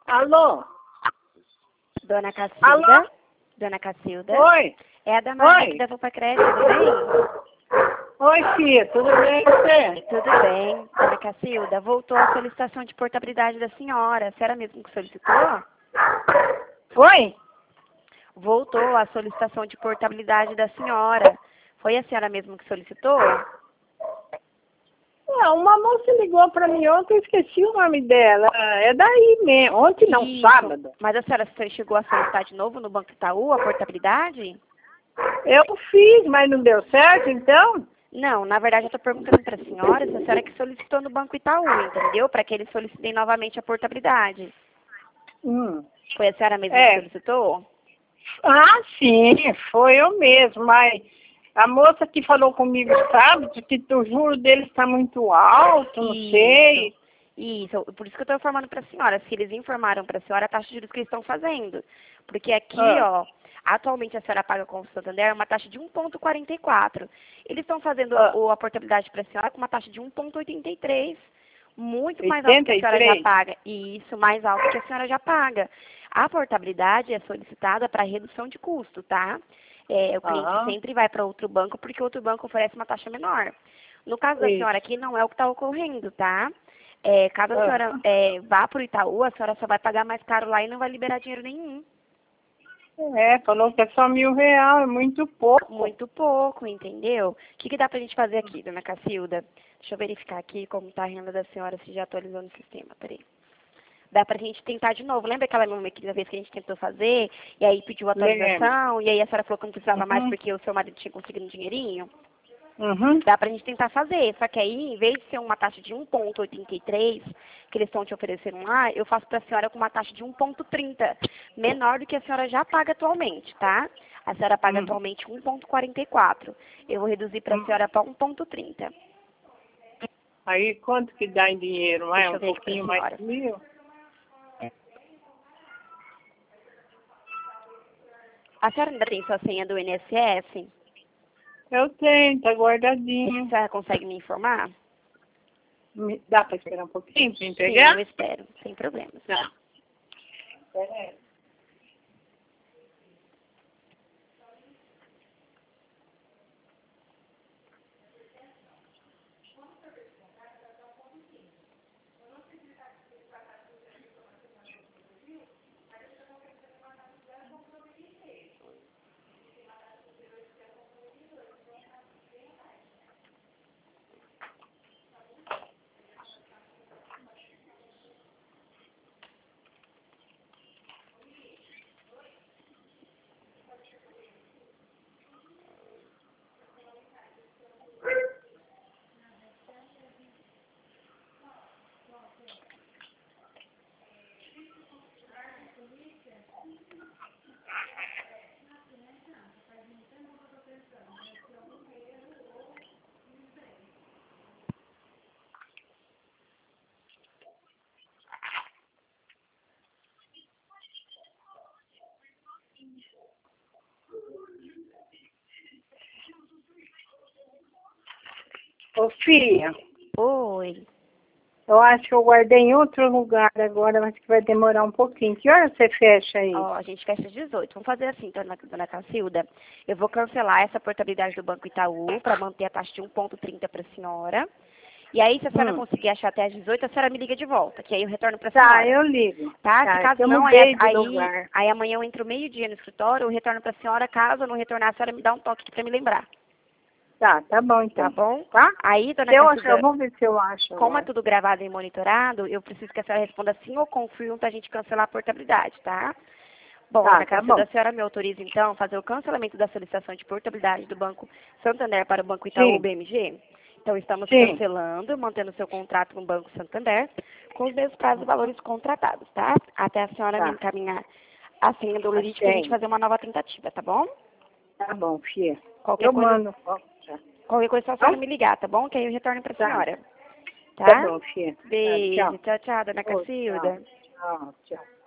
Alô? Dona Cacilda? Alô? Dona Cacilda? Oi? É a da Maria Oi? que da Vulpa Crédito, tudo bem? Oi, filha, tudo bem com você? Tudo bem. Dona Cacilda, voltou a solicitação de portabilidade da senhora. A senhora mesmo que solicitou? Oi? Voltou a solicitação de portabilidade da senhora. Foi a senhora mesmo que solicitou? Não, uma moça ligou pra mim ontem, eu esqueci o nome dela. É daí mesmo. Ontem não, Isso. sábado. Mas a senhora chegou a solicitar de novo no Banco Itaú a portabilidade? Eu fiz, mas não deu certo, então? Não, na verdade eu estou perguntando para a senhora se a senhora que solicitou no Banco Itaú, entendeu? Para que eles solicitem novamente a portabilidade. Foi a senhora mesma que solicitou? Ah, sim, foi eu mesmo, mas a moça que falou comigo sábado que o juro dele está muito alto, não sei. Isso, por isso que eu estou informando para a senhora, se eles informaram para a senhora a taxa de juros que eles estão fazendo. Porque aqui, ó, atualmente a senhora paga com o Santander uma taxa de 1,44. Eles estão fazendo a portabilidade para a senhora com uma taxa de 1,83. Muito mais alto que a senhora já paga. E isso, mais alto que a senhora já paga. A portabilidade é solicitada para redução de custo, tá? O cliente sempre vai para outro banco porque outro banco oferece uma taxa menor. No caso da senhora aqui, não é o que está ocorrendo, tá? Caso a senhora vá para o Itaú, a senhora só vai pagar mais caro lá e não vai liberar dinheiro nenhum. Falou que é só R$1.000, é muito pouco. Muito pouco, entendeu? O que dá pra gente fazer aqui, dona Cacilda? Deixa eu verificar aqui como está a renda da senhora, se já atualizou no sistema, peraí. Dá pra gente tentar de novo. Lembra aquela mesma vez que a gente tentou fazer, e aí pediu atualização, e aí a senhora falou que não precisava mais porque o seu marido tinha conseguido um dinheirinho? Dá pra gente tentar fazer, só que aí, em vez de ser uma taxa de 1,83, que eles estão te oferecendo lá, eu faço pra senhora com uma taxa de 1,30, menor do que a senhora já paga atualmente, tá? A senhora paga atualmente 1,44. Eu vou reduzir pra senhora para 1,30. Aí quanto que dá em dinheiro? Deixa Um eu ver aqui pouquinho pra mais de senhora. R$1.000? A senhora ainda tem sua senha do INSS? Eu tenho, tá guardadinho. A senhora consegue me informar? Dá pra esperar um pouquinho pra Sim, entregar? eu espero, sem problemas. Tá. Pera. Ô, filha, Oi. eu acho que eu guardei em outro lugar agora, mas que vai demorar um pouquinho. Que hora você fecha aí? Ó, a gente fecha às 18. Vamos fazer assim, dona Cacilda. Eu vou cancelar essa portabilidade do Banco Itaú para manter a taxa de 1,30 para a senhora. E aí, se a senhora conseguir achar até às 18, a senhora me liga de volta, que aí eu retorno para a senhora. Tá, eu ligo. Tá? Se caso eu não, mudei de lugar. aí amanhã eu entro meio-dia no escritório, eu retorno para a senhora. Caso eu não retornar, a senhora me dá um toque aqui para me lembrar. Tá bom então. Tá bom? Tá? Aí, dona Se eu Cacilda, achar, eu vou ver se eu acho. como é Agora. tudo gravado e monitorado, eu preciso que a senhora responda sim ou confirme para a gente cancelar a portabilidade, tá? Bom, dona Cacilda, a senhora me autoriza, então, a fazer o cancelamento da solicitação de portabilidade do Banco Santander para o Banco Itaú BMG? Então, estamos cancelando, mantendo seu contrato com o Banco Santander, com os mesmos prazos e valores contratados, tá? Até a senhora me encaminhar a senha do Lurite para a gente fazer uma nova tentativa, tá bom? Tá bom, filha. Qualquer coisa, mando. qualquer coisa, só a senhora me ligar, tá bom? Que aí eu retorno para a senhora. Tá bom, filha. Beijo. Tchau, tchau, dona Cacilda. Tchau.